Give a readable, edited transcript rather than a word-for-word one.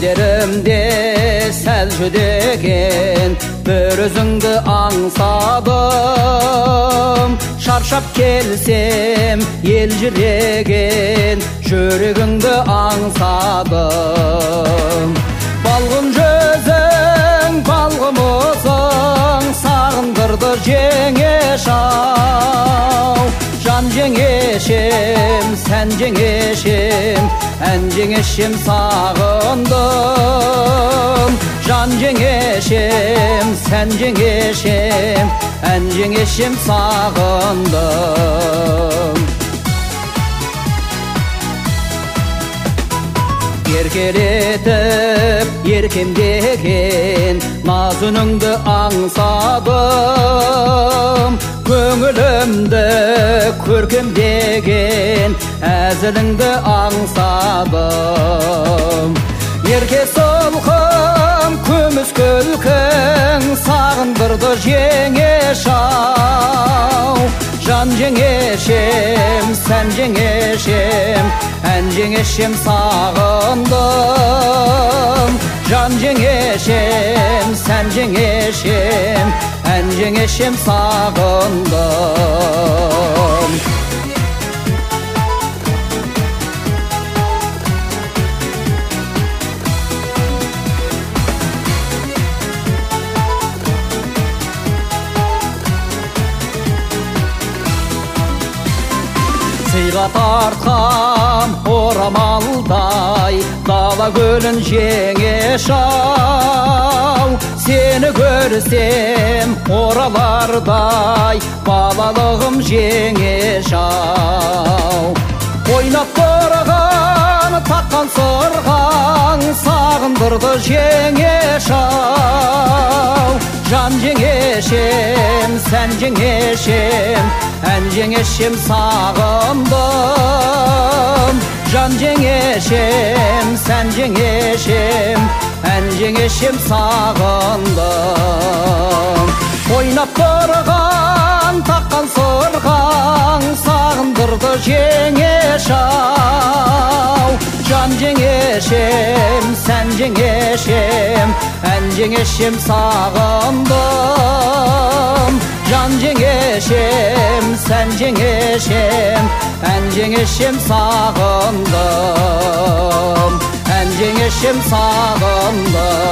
Өлдерімде сәл жүдеген бір өзіңді аңсадым. Шаршап келсем ел жүреген жүрегіңді аңсадым. Балғын жүзің, балғын мұзың сағындырды жеңеш-ау. Жан жеңешем, сән жеңешем, ән жеңешем сағындым. Жан жеңешем, сән жеңешем, ән жеңешем сағындым. Еркелетіп, еркемдеген наз үніңді аңсадым. Көңілімді көркемдеген әзіліңді аңсадым. Ерке солқым, күміс күлкің сағындырды жеңеш-ау. Жан жеңешем, сән жеңешем, ән жеңешем сағындым. Жан жеңешем, сән жеңешем, ән жеңешем сағындым. Сыйға тартқам орамалдай дала гүлін жеңеш-ау. Сені көрсем оралардай балалығым жеңеш-ау. Ойнап тұрған таққан сырғаң сағындырды жеңеш-ау. Жан жеңешем, сән жеңешем, ән жеңешем сағындым. Жан жеңешем, сән жеңешем, ән жеңешем сағындым. Ойнап тұрған таққан сырғаң сағындырды жеңеш-ау. Жан жеңешем, сән жеңешем, ән жеңешем сағындым. Жан жеңешем, сән жеңешем, ән жеңешем сағындым. Ән жеңешем сағындым.